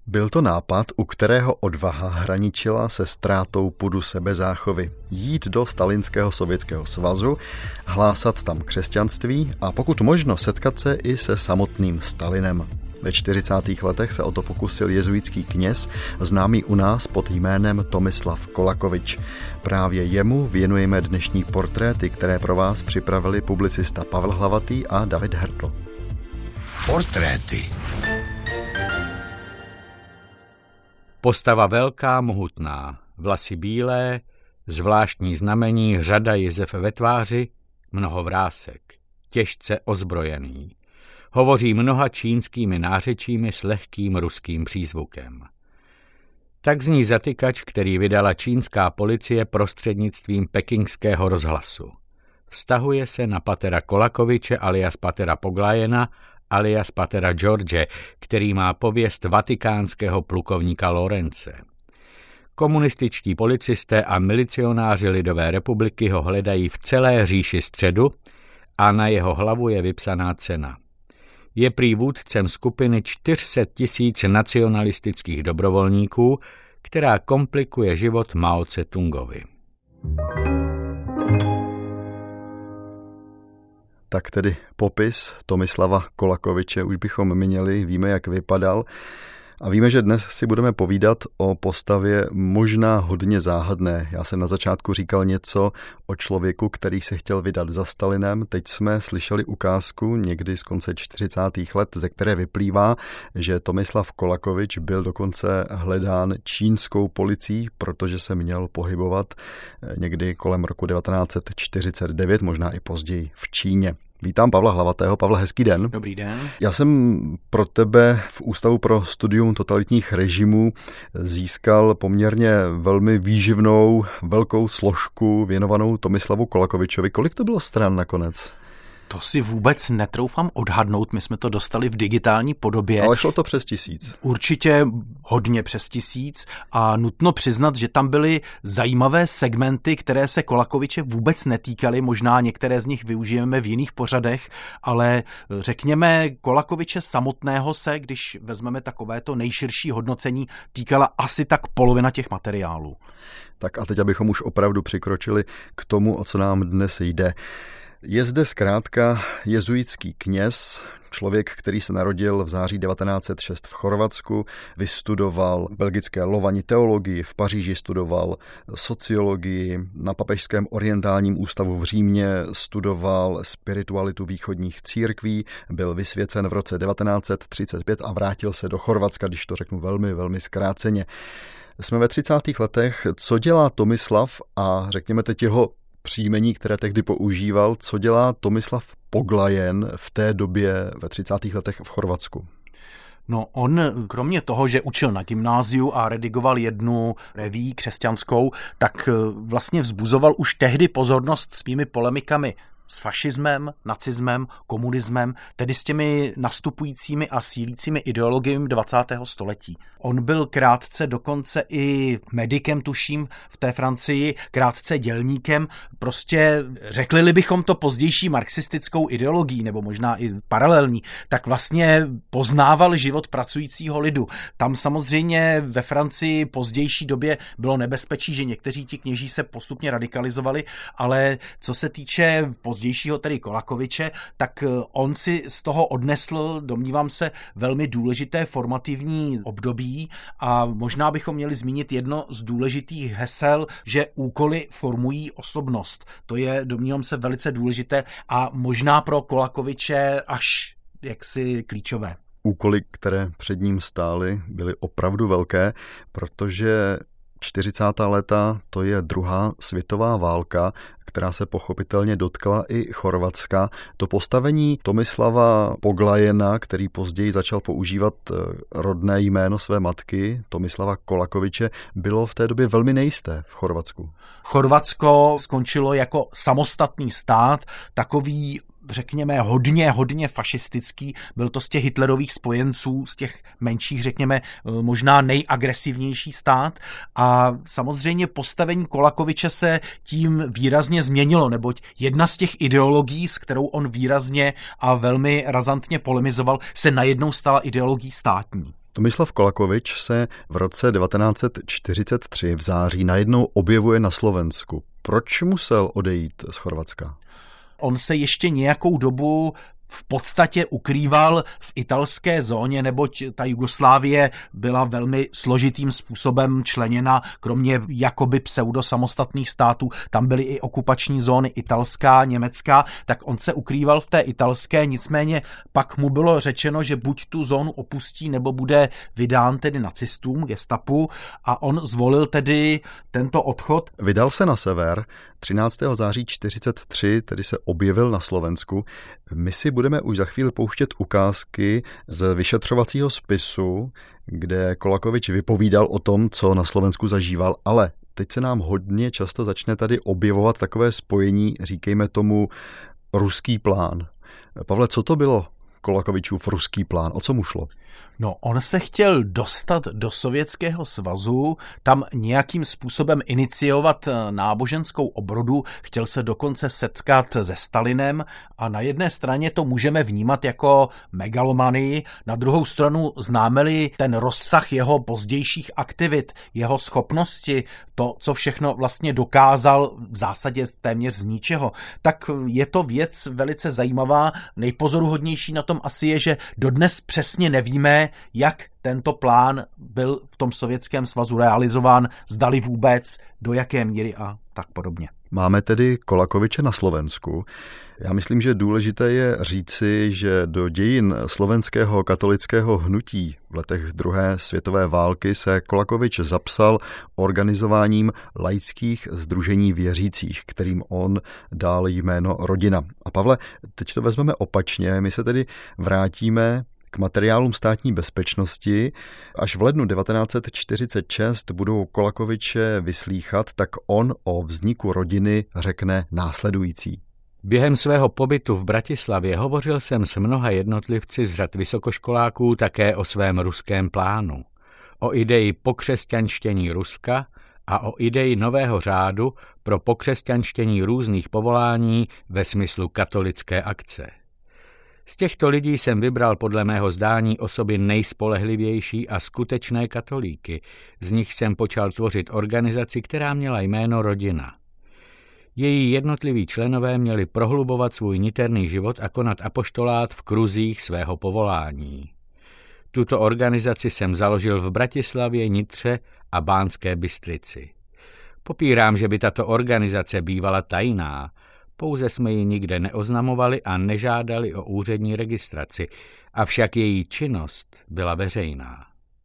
Byl to nápad, u kterého odvaha hraničila se ztrátou pudu sebezáchovy. Jít do stalinského Sovětského svazu, hlásat tam křesťanství a pokud možno setkat se i se samotným Stalinem. Ve 40. letech se o to pokusil jezuitský kněz, známý u nás pod jménem Tomislav Kolakovič. Právě jemu věnujeme dnešní portréty, které pro vás připravili publicista Pavel Hlavatý a David Hertl. Portréty. Postava velká, mohutná, vlasy bílé, zvláštní znamení, řada jizev ve tváři, mnoho vrásek, těžce ozbrojený. Hovoří mnoha čínskými nářečími s lehkým ruským přízvukem. Tak zní zatykač, který vydala čínská policie prostřednictvím pekingského rozhlasu. Vztahuje se na patera Kolakoviče alias patera Poglajena alias patera George, který má pověst vatikánského plukovníka Lorence. Komunističtí policisté a milicionáři Lidové republiky ho hledají v celé říši středu a na jeho hlavu je vypsaná cena. Je prý vůdcem skupiny 400 000 nacionalistických dobrovolníků, která komplikuje život Mao Tse-tungovi. Tak tedy popis Tomislava Kolakoviče už bychom měli, víme, jak vypadal. A víme, že dnes si budeme povídat o postavě možná hodně záhadné. Já jsem na začátku říkal něco o člověku, který se chtěl vydat za Stalinem. Teď jsme slyšeli ukázku někdy z konce 40. let, ze které vyplývá, že Tomislav Kolakovič byl dokonce hledán čínskou policií, protože se měl pohybovat někdy kolem roku 1949, možná i později v Číně. Vítám Pavla Hlavatého. Pavle, hezký den. Dobrý den. Já jsem pro tebe v Ústavu pro studium totalitních režimů získal poměrně velmi výživnou velkou složku věnovanou Tomislavu Kolakovičovi. Kolik to bylo stran nakonec? To si vůbec netroufám odhadnout, my jsme to dostali v digitální podobě. Ale šlo to přes 1000. Určitě hodně přes 1000 a nutno přiznat, že tam byly zajímavé segmenty, které se Kolakoviče vůbec netýkaly, možná některé z nich využijeme v jiných pořadech, ale řekněme Kolakoviče samotného se, když vezmeme takovéto nejširší hodnocení, týkala asi tak polovina těch materiálů. Tak a teď, abychom už opravdu přikročili k tomu, o co nám dnes jde. Je zde zkrátka jezuitský kněz, člověk, který se narodil v září 1906 v Chorvatsku, vystudoval belgické Lovani teologii, v Paříži studoval sociologii, na Papežském orientálním ústavu v Římě studoval spiritualitu východních církví, byl vysvěcen v roce 1935 a vrátil se do Chorvatska, když to řeknu velmi, velmi zkráceně. Jsme ve 30. letech. Co dělá Tomislav a řekněme teď jeho příjmení, které tehdy používal, co dělá Tomislav Poglajen v té době ve 30. letech v Chorvatsku? No on kromě toho, že učil na gymnáziu a redigoval jednu reví křesťanskou, tak vlastně vzbuzoval už tehdy pozornost svými polemikami s fašismem, nacismem, komunismem, tedy s těmi nastupujícími a sílícími ideologiemi 20. století. On byl krátce dokonce i medikem, tuším, v té Francii, krátce dělníkem, prostě řekli bychom to pozdější marxistickou ideologií, nebo možná i paralelní, tak vlastně poznával život pracujícího lidu. Tam samozřejmě ve Francii pozdější době bylo nebezpečí, že někteří ti kněží se postupně radikalizovali, ale co se týče pozdějšího tedy Kolakoviče, tak on si z toho odnesl, domnívám se, velmi důležité formativní období a možná bychom měli zmínit jedno z důležitých hesel, že úkoly formují osobnost. To je, domnívám se, velice důležité a možná pro Kolakoviče až jaksi klíčové. Úkoly, které před ním stály, byly opravdu velké, protože 40. léta to je druhá světová válka, která se pochopitelně dotkla i Chorvatska. To postavení Tomislava Poglajena, který později začal používat rodné jméno své matky, Tomislava Kolakoviče, bylo v té době velmi nejisté v Chorvatsku. Chorvatsko skončilo jako samostatný stát, takový řekněme, hodně fašistický. Byl to z těch hitlerových spojenců, z těch menších, řekněme, možná nejagresivnější stát. A samozřejmě postavení Kolakoviče se tím výrazně změnilo, neboť jedna z těch ideologií, s kterou on výrazně a velmi razantně polemizoval, se najednou stala ideologií státní. Tomislav Kolakovič se v roce 1943 v září najednou objevuje na Slovensku. Proč musel odejít z Chorvatska? On se ještě nějakou dobu v podstatě ukrýval v italské zóně, neboť ta Jugoslávie byla velmi složitým způsobem členěna, kromě jakoby pseudosamostatných států, tam byly i okupační zóny italská, německá, tak on se ukrýval v té italské, nicméně pak mu bylo řečeno, že buď tu zónu opustí, nebo bude vydán tedy nacistům, gestapu, a on zvolil tedy tento odchod. Vydal se na sever, 13. září 1943, tedy se objevil na Slovensku. My si budeme už za chvíli pouštět ukázky z vyšetřovacího spisu, kde Kolakovič vypovídal o tom, co na Slovensku zažíval, ale teď se nám hodně často začne tady objevovat takové spojení, říkejme tomu, ruský plán. Pavle, co to bylo Kolakovičův ruský plán? O co mu šlo? No, on se chtěl dostat do Sovětského svazu, tam nějakým způsobem iniciovat náboženskou obrodu, chtěl se dokonce setkat se Stalinem a na jedné straně to můžeme vnímat jako megalomanii, na druhou stranu známe-li ten rozsah jeho pozdějších aktivit, jeho schopnosti, to, co všechno vlastně dokázal v zásadě téměř z ničeho, tak je to věc velice zajímavá. Nejpozoruhodnější na tom asi je, že dodnes přesně nevíme, jak tento plán byl v tom Sovětském svazu realizován, zdali vůbec, do jaké míry a tak podobně. Máme tedy Kolakoviče na Slovensku. Já myslím, že důležité je říci, že do dějin slovenského katolického hnutí v letech druhé světové války se Kolakovič zapsal organizováním laických sdružení věřících, kterým on dal jméno Rodina. A Pavle, teď to vezmeme opačně, my se tedy vrátíme k materiálům státní bezpečnosti. Až v lednu 1946 budou Kolakoviče vyslýchat, tak on o vzniku rodiny řekne následující. Během svého pobytu v Bratislavě hovořil jsem s mnoha jednotlivci z řad vysokoškoláků také o svém ruském plánu, o ideji pokřesťanštění Ruska a o ideji nového řádu pro pokřesťanštění různých povolání ve smyslu katolické akce. Z těchto lidí jsem vybral podle mého zdání osoby nejspolehlivější a skutečné katolíky. Z nich jsem počal tvořit organizaci, která měla jméno Rodina. Její jednotliví členové měli prohlubovat svůj niterný život a konat apoštolát v kruzích svého povolání. Tuto organizaci jsem založil v Bratislavě, Nitře a Banské Bystrici. Popírám, že by tato organizace bývala tajná, pouze jsme ji nikde neoznamovali a nežádali o úřední registraci, avšak její činnost byla veřejná.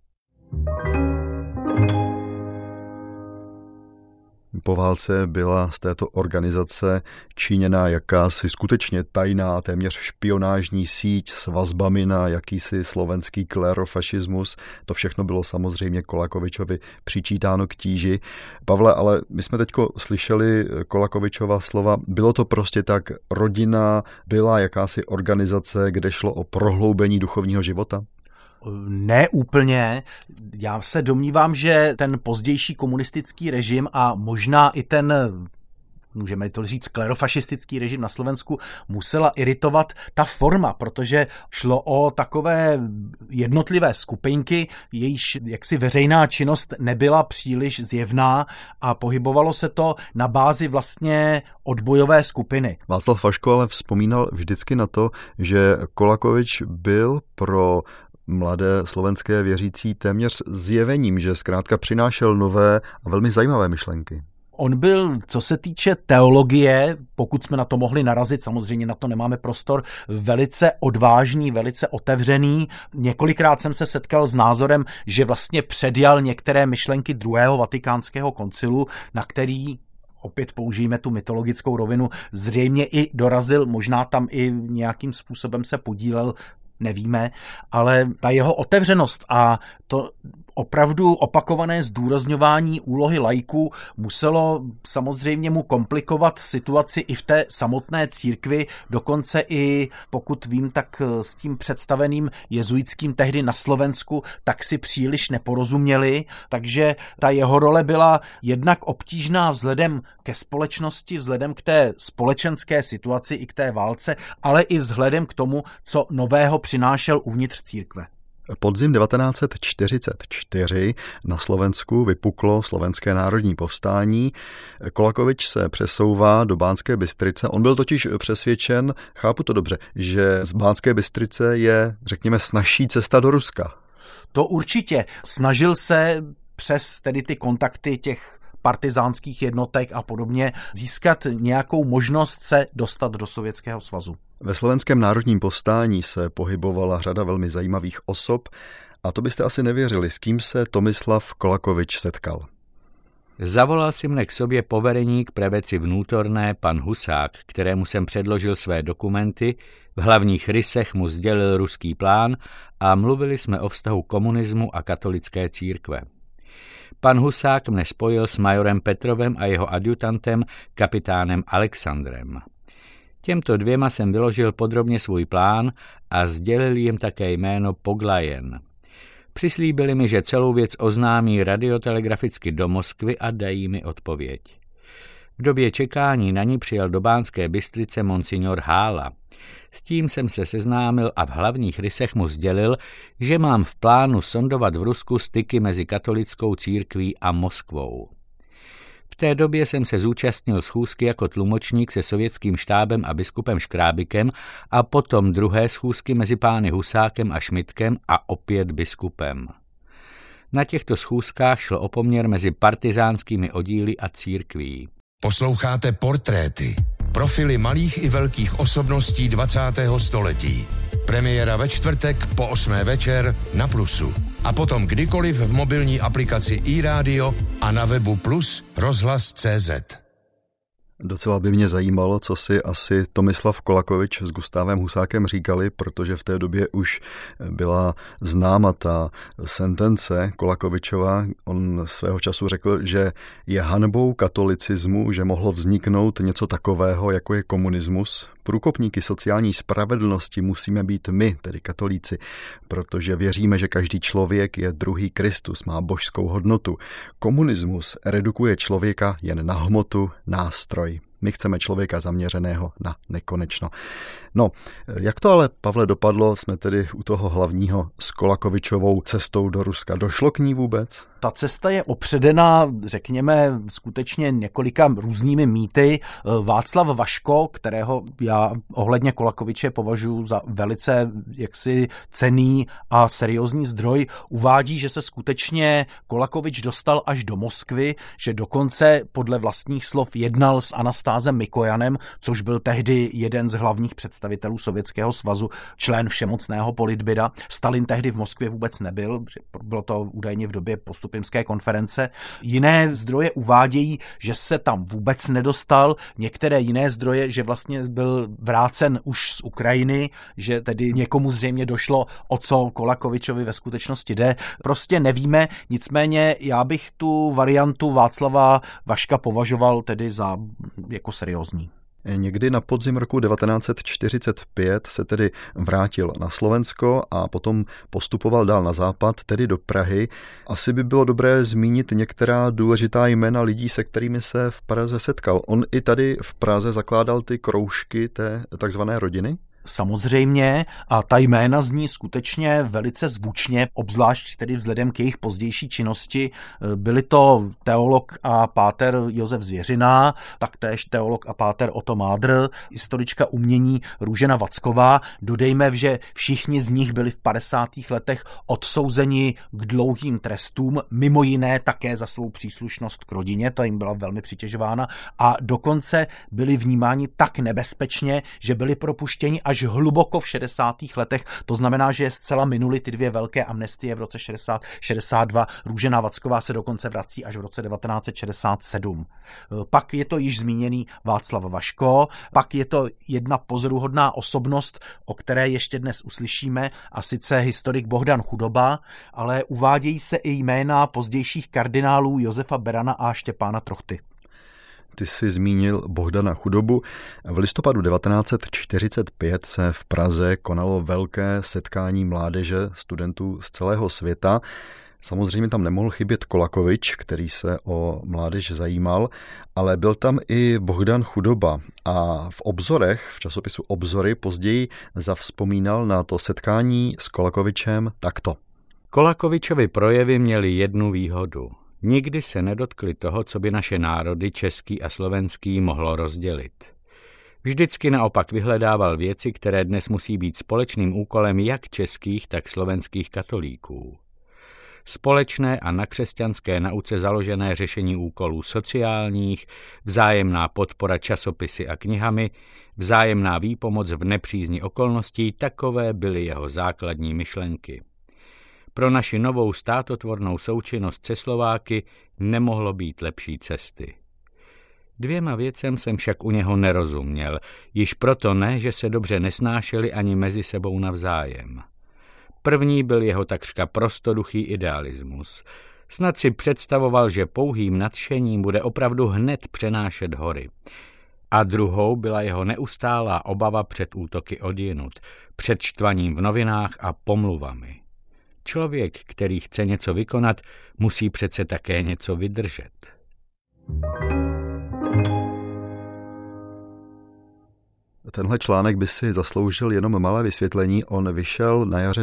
Po válce byla z této organizace činěna jakási skutečně tajná, téměř špionážní síť s vazbami na jakýsi slovenský klerofašismus. To všechno bylo samozřejmě Kolakovičovi přičítáno k tíži. Pavle, ale my jsme teďko slyšeli Kolakovičova slova. Bylo to prostě tak, Rodina byla jakási organizace, kde šlo o prohloubení duchovního života? Ne úplně. Já se domnívám, že ten pozdější komunistický režim a možná i ten, můžeme to říct, klerofašistický režim na Slovensku musela iritovat ta forma, protože šlo o takové jednotlivé skupinky, jejíž jaksi veřejná činnost nebyla příliš zjevná a pohybovalo se to na bázi vlastně odbojové skupiny. Václav Vaško ale vzpomínal vždycky na to, že Kolakovič byl pro mladé slovenské věřící téměř zjevením, že zkrátka přinášel nové a velmi zajímavé myšlenky. On byl, co se týče teologie, pokud jsme na to mohli narazit, samozřejmě na to nemáme prostor, velice odvážný, velice otevřený. Několikrát jsem se setkal s názorem, že vlastně předjal některé myšlenky druhého vatikánského koncilu, na který, opět použijeme tu mytologickou rovinu, zřejmě i dorazil, možná tam i nějakým způsobem se podílel, nevíme, ale ta jeho otevřenost a to opravdu opakované zdůrazňování úlohy laiků muselo samozřejmě mu komplikovat situaci i v té samotné církvi, dokonce i, pokud vím, tak s tím představeným jezuitským tehdy na Slovensku, tak si příliš neporozuměli, takže ta jeho role byla jednak obtížná vzhledem ke společnosti, vzhledem k té společenské situaci i k té válce, ale i vzhledem k tomu, co nového přinášel uvnitř církve. Podzim 1944 na Slovensku vypuklo Slovenské národní povstání. Kolakovič se přesouvá do Banské Bystrice. On byl totiž přesvědčen, chápu to dobře, že z Banské Bystrice je, řekněme, snazší cesta do Ruska. To určitě. Snažil se přes tedy ty kontakty těch partizánských jednotek a podobně získat nějakou možnost se dostat do Sovětského svazu. Ve Slovenském národním povstání se pohybovala řada velmi zajímavých osob a to byste asi nevěřili, s kým se Tomislav Kolakovič setkal. Zavolal si mne k sobě povereník pre veci vnútorné pan Husák, kterému jsem předložil své dokumenty, v hlavních rysech mu sdělil ruský plán a mluvili jsme o vztahu komunismu a katolické církve. Pan Husák mne spojil s majorem Petrovem a jeho adjutantem kapitánem Alexandrem. Těmto dvěma jsem vyložil podrobně svůj plán a sdělil jim také jméno Poglajen. Přislíbili mi, že celou věc oznámí radiotelegraficky do Moskvy a dají mi odpověď. V době čekání na ní přijel do Banské Bystrice monsignor Hála. S tím jsem se seznámil a v hlavních rysech mu sdělil, že mám v plánu sondovat v Rusku styky mezi katolickou církví a Moskvou. V té době jsem se zúčastnil schůzky jako tlumočník se sovětským štábem a biskupem Škrábikem a potom druhé schůzky mezi pány Husákem a Šmidtkem a opět biskupem. Na těchto schůzkách šlo o poměr mezi partizánskými oddíly a církví. Posloucháte Portréty. Profily malých i velkých osobností 20. století. Premiéra ve čtvrtek po 8. večer na Plusu. A potom kdykoliv v mobilní aplikaci iRádio a na webu Plus rozhlas.cz. Docela by mě zajímalo, co si asi Tomislav Kolakovič s Gustávem Husákem říkali, protože v té době už byla známa ta sentence Kolakovičova. On svého času řekl, že je hanbou katolicismu, že mohlo vzniknout něco takového, jako je komunismus. Průkopníky sociální spravedlnosti musíme být my, tedy katolíci, protože věříme, že každý člověk je druhý Kristus, má božskou hodnotu. Komunismus redukuje člověka jen na hmotu, nástroj. My chceme člověka zaměřeného na nekonečno. No, jak to ale, Pavle, dopadlo? Jsme tedy u toho hlavního s Kolakovičovou cestou do Ruska. Došlo k ní vůbec? Ta cesta je opředena, řekněme, skutečně několika různými mýty. Václav Vaško, kterého já ohledně Kolakoviče považuji za velice jaksi cenný a seriózní zdroj, uvádí, že se skutečně Kolakovič dostal až do Moskvy, že dokonce podle vlastních slov jednal s Anastázem Mikojanem, což byl tehdy jeden z hlavních představitelů Sovětského svazu, člen všemocného politbyra. Stalin tehdy v Moskvě vůbec nebyl, bylo to údajně v době postupimské konference. Jiné zdroje uvádějí, že se tam vůbec nedostal, některé jiné zdroje, že vlastně byl vrácen už z Ukrajiny, že tedy někomu zřejmě došlo, o co Kolakovičovi ve skutečnosti jde. Prostě nevíme, nicméně já bych tu variantu Václava Vaška považoval tedy za jako seriózní. Někdy na podzim roku 1945 se tedy vrátil na Slovensko a potom postupoval dál na západ, tedy do Prahy. Asi by bylo dobré zmínit některá důležitá jména lidí, se kterými se v Praze setkal. On i tady v Praze zakládal ty kroužky té takzvané rodiny? Samozřejmě a ta jména zní skutečně velice zvučně, obzvlášť tedy vzhledem k jejich pozdější činnosti. Byli to teolog a páter Josef Zvěřina, taktéž teolog a páter Otto Mádr, historička umění Růžena Vacková. Dodejme, že všichni z nich byli v 50. letech odsouzeni k dlouhým trestům, mimo jiné také za svou příslušnost k rodině, ta jim byla velmi přitěžována a dokonce byli vnímáni tak nebezpečně, že byli propuštěni až hluboko v 60. letech. To znamená, že zcela minuli ty dvě velké amnestie v roce 60-62. Růžena Vacková se dokonce vrací až v roce 1967. Pak je to již zmíněný Václav Vaško, pak je to jedna pozoruhodná osobnost, o které ještě dnes uslyšíme, a sice historik Bohdan Chudoba, ale uvádějí se i jména pozdějších kardinálů Josefa Berana a Štěpána Trochty. Ty jsi zmínil Bohdana Chudobu. V listopadu 1945 se v Praze konalo velké setkání mládeže studentů z celého světa. Samozřejmě tam nemohl chybět Kolakovič, který se o mládež zajímal, ale byl tam i Bohdan Chudoba a v Obzorech, v časopisu Obzory, později zavzpomínal na to setkání s Kolakovičem takto. Kolakovičovy projevy měly jednu výhodu. Nikdy se nedotkli toho, co by naše národy, český a slovenský, mohlo rozdělit. Vždycky naopak vyhledával věci, které dnes musí být společným úkolem jak českých, tak slovenských katolíků. Společné a na křesťanské nauce založené řešení úkolů sociálních, vzájemná podpora časopisy a knihami, vzájemná výpomoc v nepřízni okolností, takové byly jeho základní myšlenky. Pro naši novou státotvornou součinnost se Slováky nemohlo být lepší cesty. Dvěma věcem jsem však u něho nerozuměl, již proto ne, že se dobře nesnášeli ani mezi sebou navzájem. První byl jeho takřka prostoduchý idealismus. Snad si představoval, že pouhým nadšením bude opravdu hned přenášet hory. A druhou byla jeho neustálá obava před útoky odjinud, před štvaním v novinách a pomluvami. Člověk, který chce něco vykonat, musí přece také něco vydržet. Tenhle článek by si zasloužil jenom malé vysvětlení. On vyšel na jaře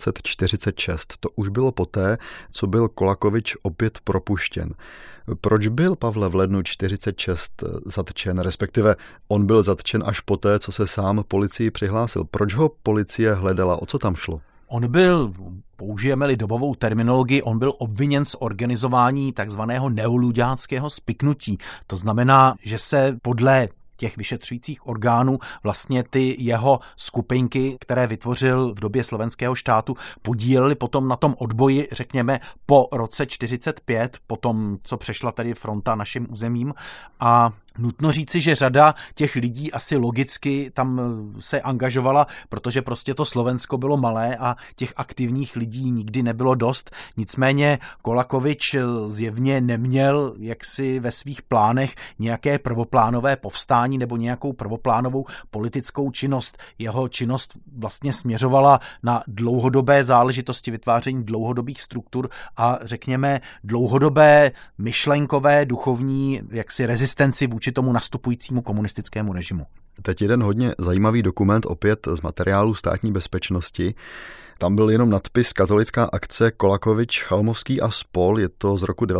1946. To už bylo poté, co byl Kolakovič opět propuštěn. Proč byl, Pavle, v lednu 1946 zatčen, respektive on byl zatčen až poté, co se sám policii přihlásil? Proč ho policie hledala? O co tam šlo? On byl, použijeme-li dobovou terminologii, on byl obviněn z organizování takzvaného neoluďáckého spiknutí. To znamená, že se podle těch vyšetřujících orgánů vlastně ty jeho skupinky, které vytvořil v době slovenského štátu, podílely potom na tom odboji, řekněme, po roce 1945, po tom, co přešla tady fronta naším územím. A nutno říci, že řada těch lidí asi logicky tam se angažovala, protože prostě to Slovensko bylo malé a těch aktivních lidí nikdy nebylo dost. Nicméně Kolakovič zjevně neměl jaksi ve svých plánech nějaké prvoplánové povstání nebo nějakou prvoplánovou politickou činnost. Jeho činnost vlastně směřovala na dlouhodobé záležitosti vytváření dlouhodobých struktur a řekněme dlouhodobé myšlenkové duchovní jaksi rezistenci vůči tomu nastupujícímu komunistickému režimu. Teď jeden hodně zajímavý dokument opět z materiálu Státní bezpečnosti. Tam byl jenom nadpis Katolická akce Kolakovič, Chalmovský a spol. Je to z roku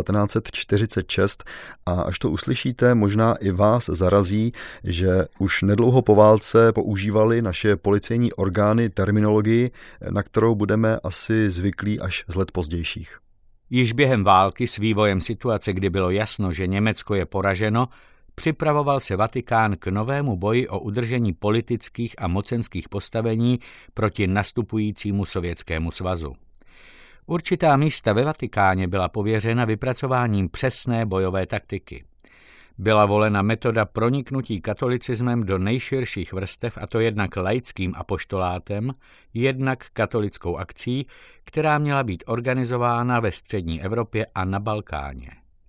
1946 a až to uslyšíte, možná i vás zarazí, že už nedlouho po válce používali naše policejní orgány terminologii, na kterou budeme asi zvyklí až z let pozdějších. Již během války s vývojem situace, kdy bylo jasno, že Německo je poraženo, připravoval se Vatikán k novému boji o udržení politických a mocenských postavení proti nastupujícímu Sovětskému svazu. Určitá místa ve Vatikáně byla pověřena vypracováním přesné bojové taktiky. Byla volena metoda proniknutí katolicismem do nejširších vrstev, a to jednak laickým apoštolátem, jednak katolickou akcí, která měla být organizována ve střední Evropě a na Balkáně.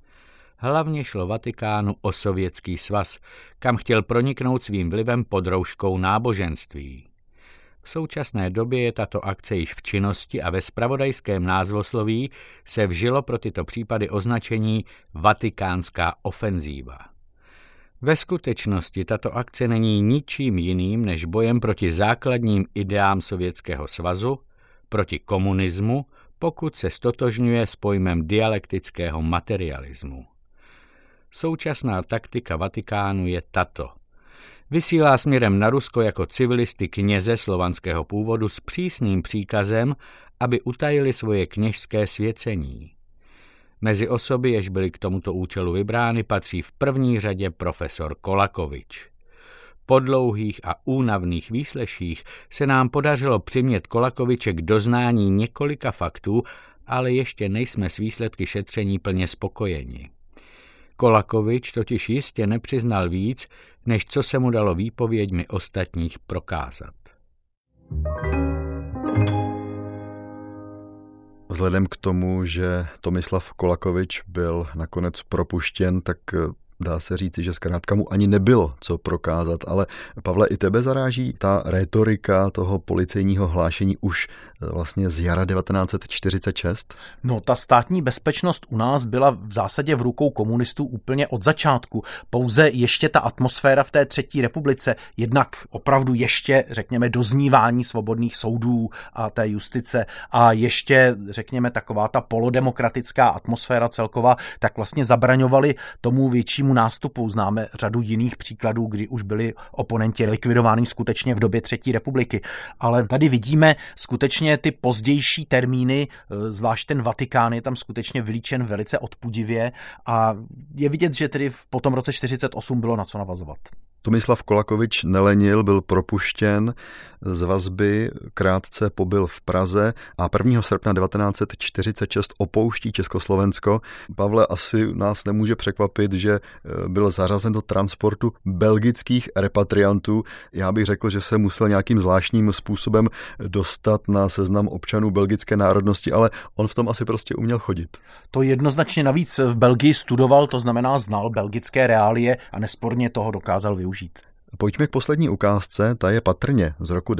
Hlavně šlo Vatikánu o Sovětský svaz, kam chtěl proniknout svým vlivem pod rouškou náboženství. V současné době je tato akce již v činnosti a ve zpravodajském názvosloví se vžilo pro tyto případy označení Vatikánská ofenzíva. Ve skutečnosti tato akce není ničím jiným než bojem proti základním ideám Sovětského svazu, proti komunismu, pokud se stotožňuje s pojmem dialektického materialismu. Současná taktika Vatikánu je tato. Vysílá směrem na Rusko jako civilisty kněze slovanského původu s přísným příkazem, aby utajili svoje kněžské svěcení. Mezi osoby, jež byly k tomuto účelu vybrány, patří v první řadě profesor Kolakovič. Po dlouhých a únavných výsleších se nám podařilo přimět Kolakoviče k doznání několika faktů, ale ještě nejsme s výsledky šetření plně spokojeni. Kolakovič totiž jistě nepřiznal víc, než co se mu dalo výpověďmi ostatních prokázat. Vzhledem k tomu, že Tomislav Kolakovič byl nakonec propuštěn, tak Dá se říci, že zkrátka mu ani nebylo co prokázat, ale Pavle, i tebe zaráží ta rétorika toho policejního hlášení už vlastně z jara 1946? No, ta státní bezpečnost u nás byla v zásadě v rukou komunistů úplně od začátku. Pouze ještě ta atmosféra v té třetí republice, jednak opravdu ještě, řekněme, doznívání svobodných soudů a té justice a ještě, řekněme, taková ta polodemokratická atmosféra celková, tak vlastně zabraňovali tomu většímu nástupu. Známe řadu jiných příkladů, kdy už byli oponenti likvidováni skutečně v době třetí republiky. Ale tady vidíme skutečně ty pozdější termíny, zvlášť ten Vatikán je tam skutečně vylíčen velice odpudivě a je vidět, že tedy po tom roce 1948 bylo na co navazovat. Tomislav Kolakovič nelenil, byl propuštěn z vazby, krátce pobyl v Praze a 1. srpna 1946 opouští Československo. Pavle, asi nás nemůže překvapit, že byl zařazen do transportu belgických repatriantů. Já bych řekl, že se musel nějakým zvláštním způsobem dostat na seznam občanů belgické národnosti, ale on v tom asi prostě uměl chodit. To jednoznačně, navíc v Belgii studoval, to znamená znal belgické reálie a nesporně toho dokázal využít. Pojďme k poslední ukázce, ta je patrně z roku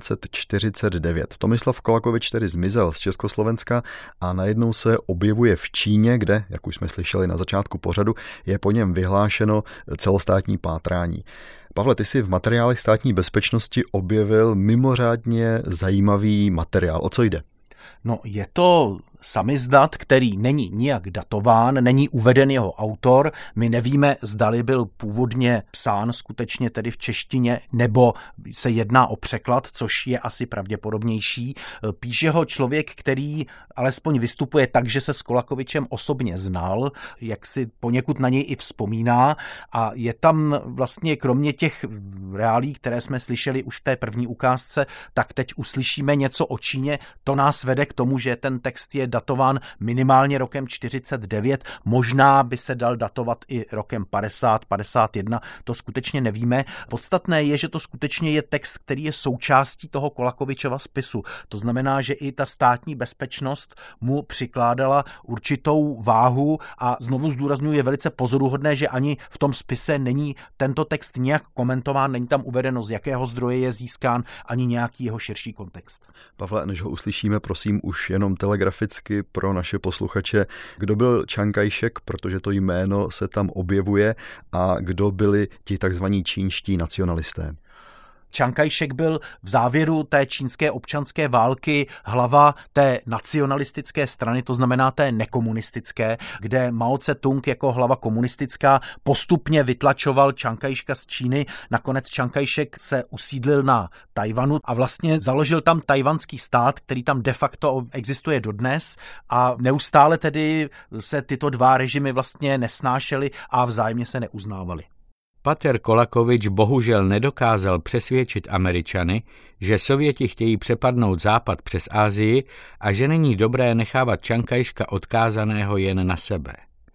1949. Tomislav Kolakovič tedy zmizel z Československa a najednou se objevuje v Číně, kde, jak už jsme slyšeli na začátku pořadu, je po něm vyhlášeno celostátní pátrání. Pavle, ty jsi v materiálech státní bezpečnosti objevil mimořádně zajímavý materiál. O co jde? No, je to samizdat, který není nijak datován, není uveden jeho autor. My nevíme, zdali byl původně psán skutečně tedy v češtině, nebo se jedná o překlad, což je asi pravděpodobnější. Píše ho člověk, který alespoň vystupuje tak, že se s Kolakovičem osobně znal, jak si poněkud na něj i vzpomíná a je tam vlastně kromě těch reálí, které jsme slyšeli už v té první ukázce, tak teď uslyšíme něco o Číně. To nás vede k tomu, že ten text je datován minimálně rokem 49, možná by se dal datovat i rokem 50, 51, to skutečně nevíme. Podstatné je, že to skutečně je text, který je součástí toho Kolakovičova spisu. To znamená, že i ta státní bezpečnost mu přikládala určitou váhu a znovu zdůrazňuji, je velice pozoruhodné, že ani v tom spise není tento text nějak komentován, není tam uvedeno, z jakého zdroje je získán, ani nějaký jeho širší kontext. Pavle, než ho uslyšíme, prosím, už jenom telegraficky pro naše posluchače, kdo byl Chiang Kai-shek, protože to jméno se tam objevuje, a kdo byli ti takzvaní čínští nacionalisté. Chiang Kai-shek byl v závěru té čínské občanské války hlava té nacionalistické strany, to znamená té nekomunistické, kde Mao Tse-tung jako hlava komunistická postupně vytlačoval Chiang Kai-sheka z Číny. Nakonec Chiang Kai-shek se usídlil na Tajvanu a vlastně založil tam tajvanský stát, který tam de facto existuje dodnes a neustále tedy se tyto dva režimy vlastně nesnášely a vzájemně se neuznávaly. Pater Kolakovič bohužel nedokázal přesvědčit Američany, že Sověti chtějí přepadnout západ přes Asii a že není dobré nechávat Chiang Kai-sheka odkázaného jen na sebe.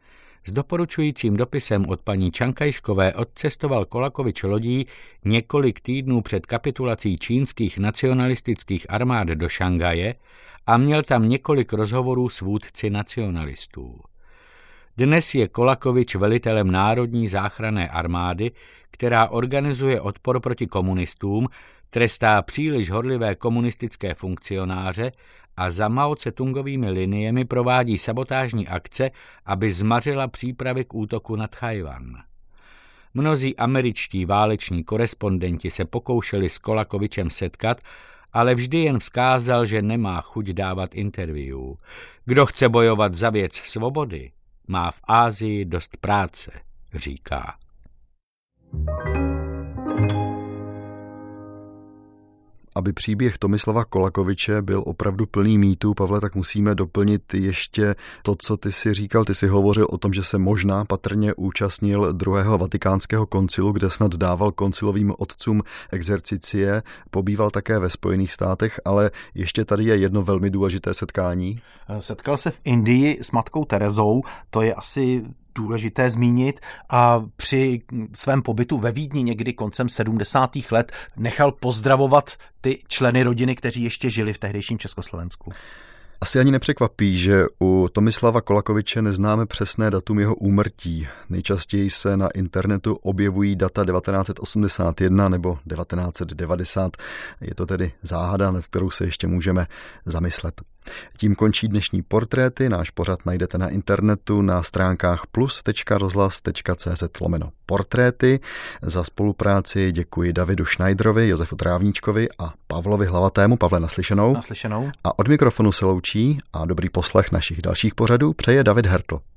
S doporučujícím dopisem od paní Chiang Kai-shekové odcestoval Kolakovič lodí několik týdnů před kapitulací čínských nacionalistických armád do Šanghaje a měl tam několik rozhovorů s vůdci nacionalistů. Dnes je Kolakovič velitelem Národní záchranné armády, která organizuje odpor proti komunistům, trestá příliš horlivé komunistické funkcionáře a za Mao Tse-tungovými liniemi provádí sabotážní akce, aby zmařila přípravy k útoku na Tchaj-wan. Mnozí američtí váleční korespondenti se pokoušeli s Kolakovičem setkat, ale vždy jen vzkázal, že nemá chuť dávat interview. Kdo chce bojovat za věc svobody, má v Asii dost práce, říká. Aby příběh Tomislava Kolakoviče byl opravdu plný mýtů, Pavle, tak musíme doplnit ještě to, co ty si říkal. Ty si hovořil o tom, že se možná patrně účastnil druhého vatikánského koncilu, kde snad dával koncilovým otcům exercicie, pobýval také ve Spojených státech, ale ještě tady je jedno velmi důležité setkání. Setkal se v Indii s matkou Terezou, to je asi důležité zmínit, a při svém pobytu ve Vídni někdy koncem 70. let nechal pozdravovat ty členy rodiny, kteří ještě žili v tehdejším Československu. Asi ani nepřekvapí, že u Tomislava Kolakoviče neznáme přesné datum jeho úmrtí. Nejčastěji se na internetu objevují data 1981 nebo 1990. Je to tedy záhada, nad kterou se ještě můžeme zamyslet. Tím končí dnešní Portréty. Náš pořad najdete na internetu na stránkách plus.rozhlas.cz/portréty. Za spolupráci děkuji Davidu Schneiderovi, Josefu Trávníčkovi a Pavlovi Hlavatému. Pavle, naslyšenou. Naslyšenou. A od mikrofonu se loučí a dobrý poslech našich dalších pořadů přeje David Hertl.